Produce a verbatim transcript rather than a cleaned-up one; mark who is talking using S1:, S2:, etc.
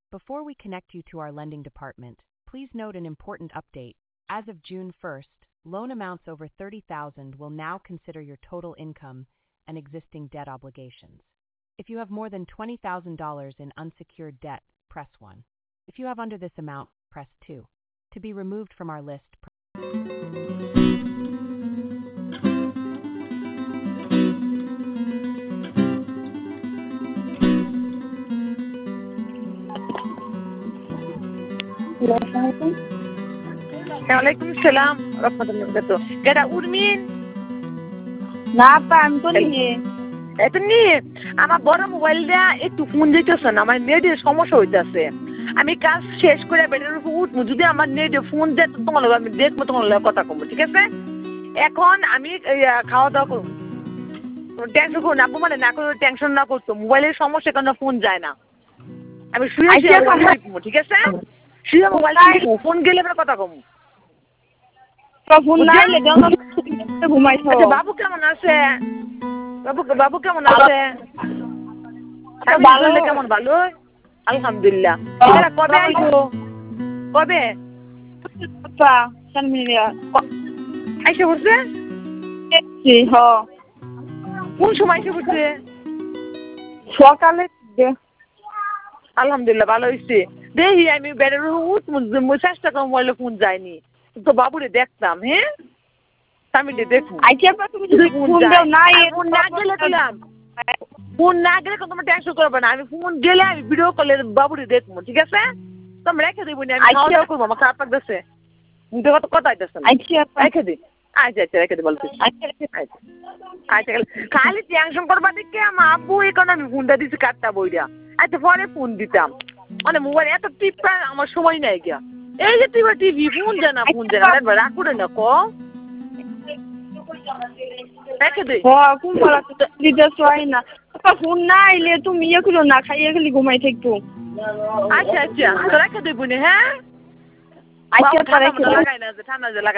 S1: Before we connect you to our lending department, please note an important update. As of June first, loan amounts over thirty thousand dollars will now consider your total income and existing debt obligations. If you have more than twenty thousand dollars in unsecured debt, press one. If you have under this amount, press two. To be removed from our list, press
S2: ওয়ালাইকুম সালাম রাহমাতুল্লাহি ওয়া বারাকাতুহু কেডা উর্মিন
S3: না পা আমি তো নিয়ে
S2: এত নিয়ে আমার বড় মোবাইলটা একটু ফোন দিতেছে না, আমার নেটের সমস্যা হইতাছে। আমি কাজ শেষ করে বেডের উপর উঠবো, যদি আমার নেটে ফোন দেয় তোমার লগে আমি দেখবো, তোমার লগে কথা কমবো, ঠিক আছে? এখন আমি খাওয়া দাওয়া করবো, টেনশন করবো না, আব্বু মানে না করে টেনশন না করতো, মোবাইলের সমস্যা কারণে ফোন যায় না। আমি শুয়ে শুয়ে ঠিক আছে, শুয়ে মোবাইল ফোন গেলে আমরা কথা কমবো। বাবু কেমন আছে? বাবু বাবু কেমন আছে? কেমন? ভালো আলহামদুলিল্লাহ। কবে আইছো? কবে আইসে বলছে? কোন সময় এসে বলছে?
S3: সকালে।
S2: আলহামদুলিল্লাহ ভালো হয়েছে। দেখি আমি বেড়ের উঠ চেষ্টা করবো, মোবাইলে ফোন যায়নি তো বাবুরে দেখতাম। হ্যাঁ আমি দেখুন ফোন না গেলে দিলাম, ফোন না গেলে তোমার টেনশন করবে না, আমি ফোন গেলে আমি ভিডিও কলে বাবুরে দেখবো, ঠিক আছে? তুমি রেখে দেবো না, আমি খাওয়া দাওয়া করবো, আমার খারাপ লাগতেছে, মুখে কত কথা আইতেছে না, রেখে দি। আচ্ছা আচ্ছা রেখে দি, বলছি আচ্ছা খালি টেনশন করবা দেখে আমার আব্বু এই কারণে আমি ফোনটা দিচ্ছি কাটটা বইটা। আচ্ছা পরে ফোন দিতাম, মানে মোবাইল এত টিপা আমার সময় নাই গিয়া। এই যে টিপা টিভি ফোন জানা ফোন জানা রাগ করে না ক রেখে দে।
S3: ফোন না আইলে তুমি ইয়ে করো না, খাইয়ে গেলি ঘুমাই থাকতো।
S2: আচ্ছা আচ্ছা রেখে দেবো না। হ্যাঁ
S3: আচ্ছা
S2: লাগাই না, ঠান্ডা যে লাগাই